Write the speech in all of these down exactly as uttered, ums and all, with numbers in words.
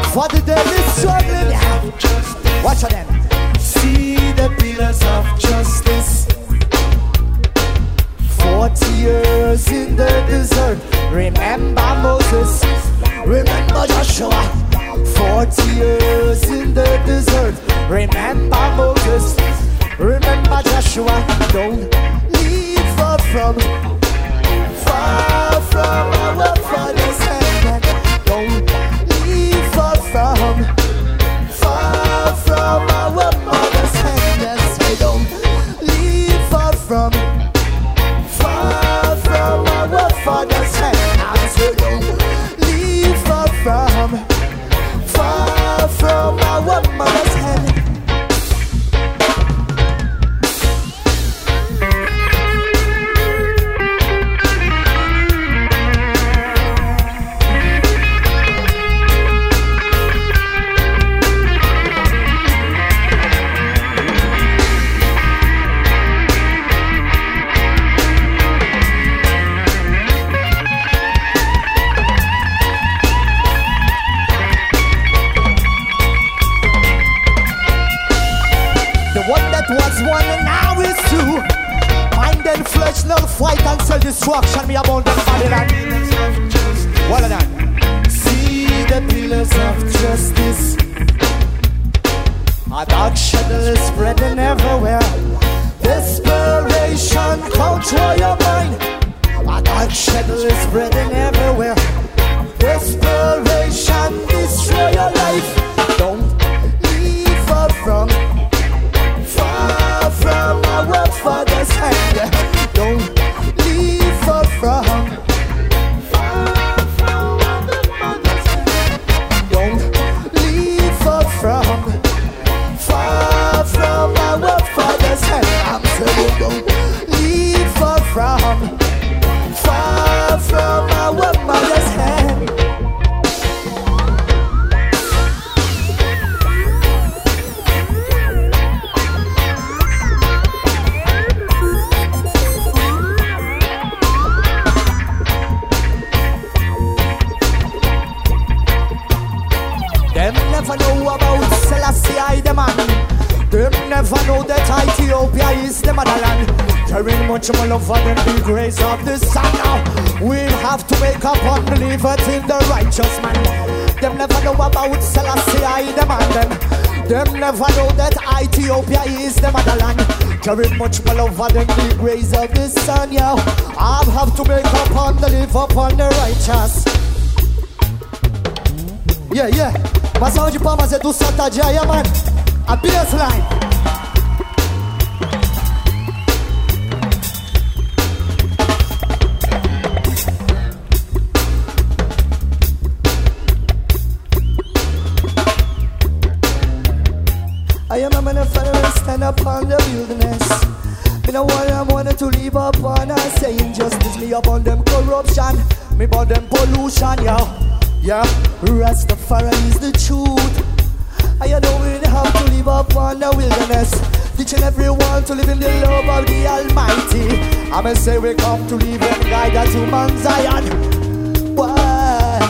for the daily struggling. Yeah. Watch it then. See the pillars of justice. Forty years in the desert. Remember Moses. Remember Joshua. Forty years in the desert. Remember Moses. Remember Joshua. Don't leave far from, far from our father's hand. Don't leave far from, far from our mother's hand. And say don't leave far from, far from our father's hand. And say don't leave far from, far from our mother's hand. Flesh, no fight and self-destruction. Me about them Babylon. What are that? See the pillars of justice. A dark shadow is spreading everywhere. Desperation control your mind. A dark shadow is spreading everywhere. Desperation destroy your life. Don't leave far from, far from our father's hand. Don't leave far from, far from the mother's hand. Don't leave far from, far from our father's hand. I'm saying don't leave far from, far from our mother's hand. Never know about Selassie I the man. Them never know that Ethiopia is the motherland. Carrying much more love than the grace of the sun. Now we'll have to make up unbelievers in the righteous man. Them never know about Selassie I the man. Them, them never know that Ethiopia is the motherland. Carrying much more love than the grace of the sun. Yeah, I'll have to make up unbelievers upon the righteous. Yeah, yeah. Uma salva de palmas é do Santa Jaya, man. A baseline. I am a man of fire and stand upon the wilderness. Me no want them wanted to leave upon us. Say injustice, me upon them corruption. Me upon them pollution, yeah. Yeah, Rastafari is the truth. I know we have to live up on the wilderness, teaching everyone to live in the love of the Almighty. I'ma say we come to live and guide us to Mount Zion. Why?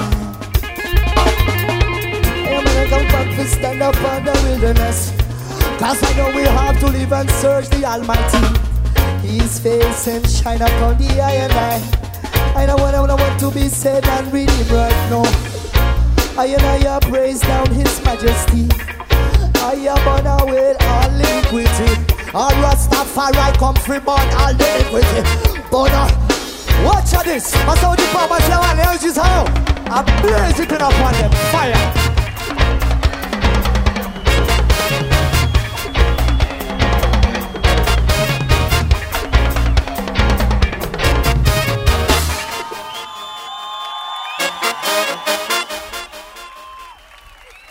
I'm gonna come back to stand up on the wilderness, cause I know we have to live and search the Almighty. His face and shine upon the eye and eye. I know what I want to be said and redeemed right now. I and I praise down His Majesty. I am on our way all iniquity. All Rastafari come free born all iniquity. But uh, watch this. I saw the farmers here and energies how I blaze it upon them. Fire.